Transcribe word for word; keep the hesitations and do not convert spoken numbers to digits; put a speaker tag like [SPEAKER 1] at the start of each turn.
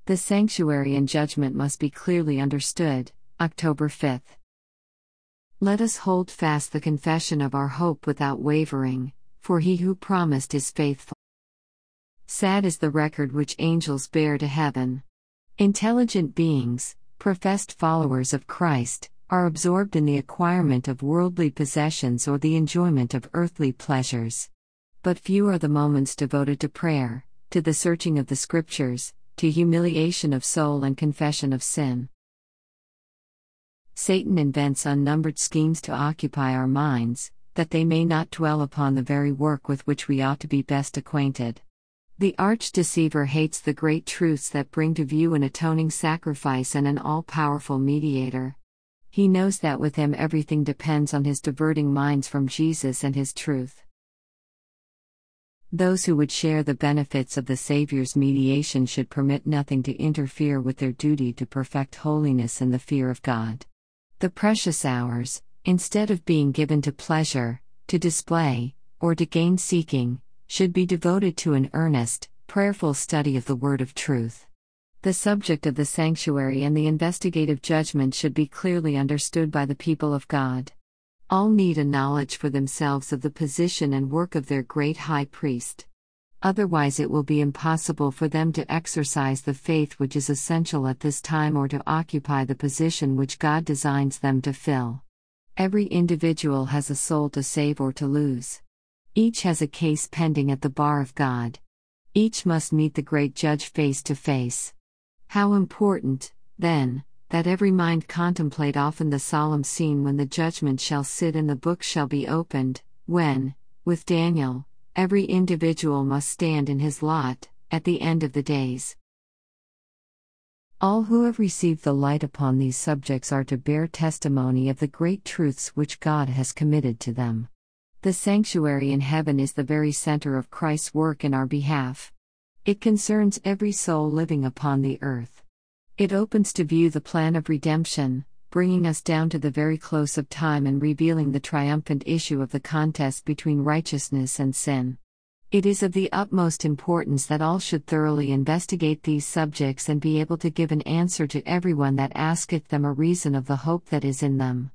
[SPEAKER 1] The sanctuary and judgment must be clearly understood. October fifth. Let us hold fast the confession of our hope without wavering, for he who promised is faithful. Sad is the record which angels bear to heaven. Intelligent beings, professed followers of Christ, are absorbed in the acquirement of worldly possessions or the enjoyment of earthly pleasures. But few are the moments devoted to prayer, to the searching of the Scriptures, to humiliation of soul and confession of sin. Satan invents unnumbered schemes to occupy our minds, that they may not dwell upon the very work with which we ought to be best acquainted. The arch-deceiver hates the great truths that bring to view an atoning sacrifice and an all-powerful mediator. He knows that with him everything depends on his diverting minds from Jesus and his truth. Those who would share the benefits of the Savior's mediation should permit nothing to interfere with their duty to perfect holiness in the fear of God. The precious hours, instead of being given to pleasure, to display, or to gain-seeking, should be devoted to an earnest, prayerful study of the word of truth. The subject of the sanctuary and the investigative judgment should be clearly understood by the people of God. All need a knowledge for themselves of the position and work of their great high priest. Otherwise it will be impossible for them to exercise the faith which is essential at this time or to occupy the position which God designs them to fill. Every individual has a soul to save or to lose. Each has a case pending at the bar of God. Each must meet the great judge face to face. How important, then, that every mind contemplate often the solemn scene when the judgment shall sit and the book shall be opened, when, with Daniel, every individual must stand in his lot, at the end of the days. All who have received the light upon these subjects are to bear testimony of the great truths which God has committed to them. The sanctuary in heaven is the very center of Christ's work in our behalf. It concerns every soul living upon the earth. It opens to view the plan of redemption, bringing us down to the very close of time and revealing the triumphant issue of the contest between righteousness and sin. It is of the utmost importance that all should thoroughly investigate these subjects and be able to give an answer to everyone that asketh them a reason of the hope that is in them.